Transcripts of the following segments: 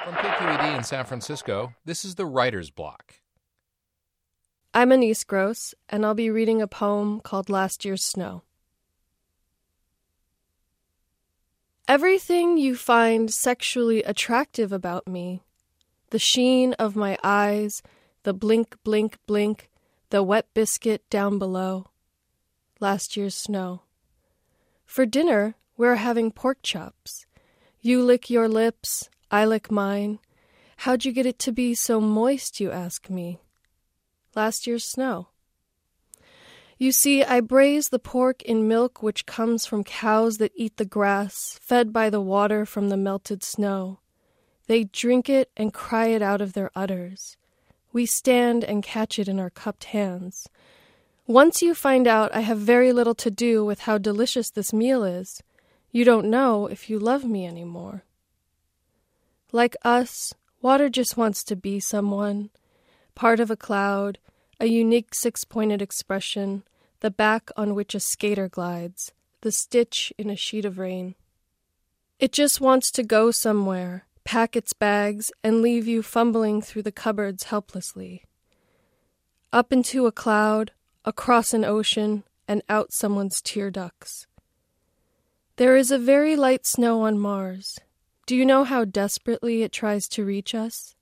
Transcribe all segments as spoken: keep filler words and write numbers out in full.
From K Q E D in San Francisco, this is the Writer's Block. I'm Anise Gross, and I'll be reading a poem called Last Year's Snow. Everything you find sexually attractive about me, the sheen of my eyes, the blink, blink, blink, the wet biscuit down below, last year's snow. For dinner, we're having pork chops. You lick your lips, I lick mine. How'd you get it to be so moist, you ask me? Last year's snow. You see, I braise the pork in milk which comes from cows that eat the grass, fed by the water from the melted snow. They drink it and cry it out of their udders. We stand and catch it in our cupped hands. Once you find out I have very little to do with how delicious this meal is, you don't know if you love me anymore. Like us, water just wants to be someone, part of a cloud, a unique six-pointed expression, the back on which a skater glides, the stitch in a sheet of rain. It just wants to go somewhere, pack its bags, and leave you fumbling through the cupboards helplessly. Up into a cloud, across an ocean, and out someone's tear ducts. There is a very light snow on Mars. Do you know how desperately it tries to reach us?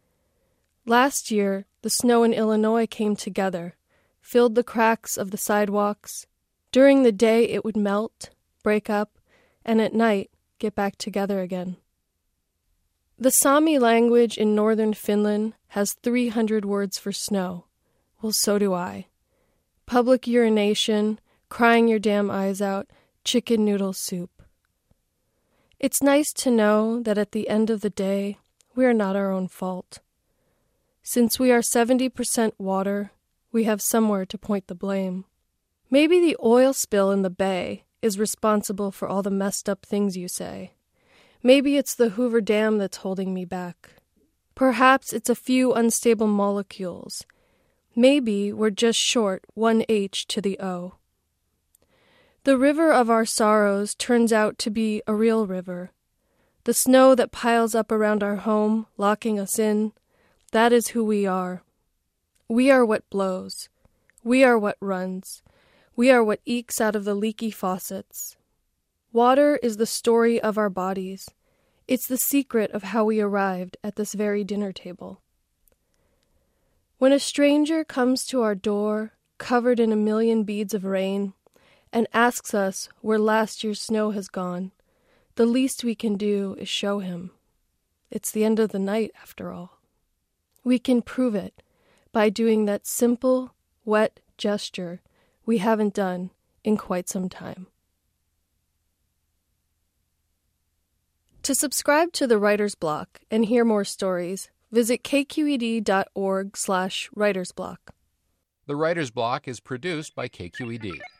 Last year, the snow in Illinois came together, filled the cracks of the sidewalks. During the day, it would melt, break up, and at night, get back together again. The Sami language in northern Finland has three hundred words for snow. Well, so do I. Public urination, crying your damn eyes out, chicken noodle soup. It's nice to know that at the end of the day, we are not our own fault. Since we are seventy percent water, we have somewhere to point the blame. Maybe the oil spill in the bay is responsible for all the messed up things you say. Maybe it's the Hoover Dam that's holding me back. Perhaps it's a few unstable molecules. Maybe we're just short one H to the O. The river of our sorrows turns out to be a real river. The snow that piles up around our home, locking us in, that is who we are. We are what blows. We are what runs. We are what ekes out of the leaky faucets. Water is the story of our bodies. It's the secret of how we arrived at this very dinner table. When a stranger comes to our door, covered in a million beads of rain, and asks us where last year's snow has gone, the least we can do is show him. It's the end of the night, after all. We can prove it by doing that simple, wet gesture we haven't done in quite some time. To subscribe to the Writer's Block and hear more stories, visit kqed.org slash writersblock. The Writer's Block is produced by K Q E D.